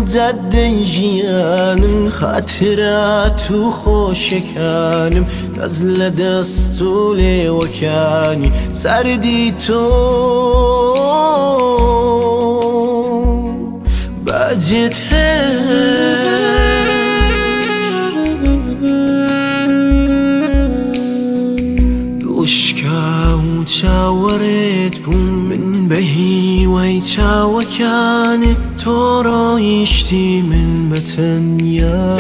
جد ژیانم خاطرات و خۆشەکانم دەست لە دەست و لێوەکانی سەردی تۆ باجێت دوشکا و چاوەڕێت بووم من بە هیوای چاوەکانت تۆ ڕۆیشتی من بە تەنیا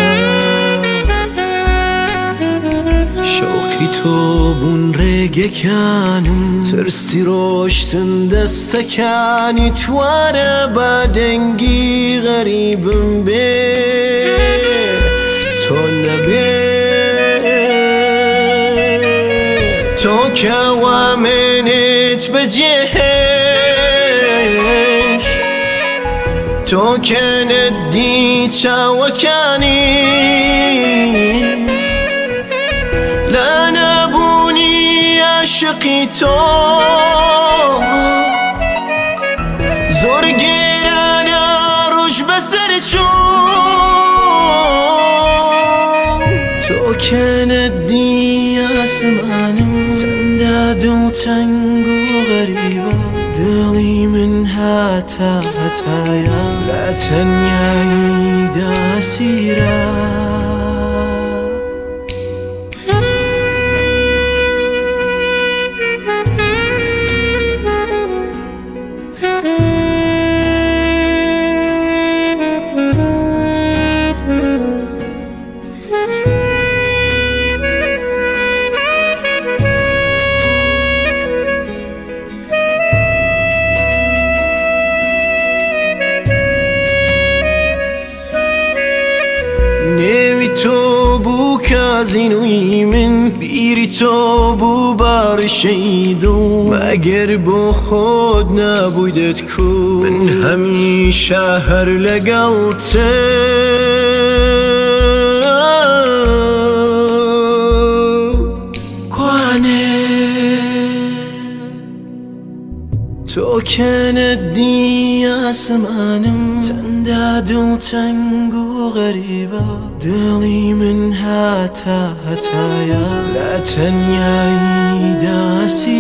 شەوقی تۆ بوون ڕێگەکانم ترسی ڕۆشتن دەستەکانی توارە با دەنگی غەریبم بێ تۆ نەبێ تۆ کە وامێنێت بەجێهێش تۆ کە نەدی چاوەکانی لە نەبوونی عاشقی تۆ زۆر گێرانە ڕۆژ بەسەر چوون تۆ کە نەدی ئاسمانم چەندە دڵتەنگ و غەریبە دڵی من هاتە هەتایە لە تەنیاییدا سیرە تۆ بوو کازینوی من بیری تۆ بوو باڕشەی دڵ مەگەر بۆ خۆت نەبوویدت کو من هەمیشە هەر لەگەڵتە کوانێ تۆ کە نەدی ئاسمانم چەندە دڵتەنگ و غەریبە دڵی من هاتە هەتایە لە تەنیاییدا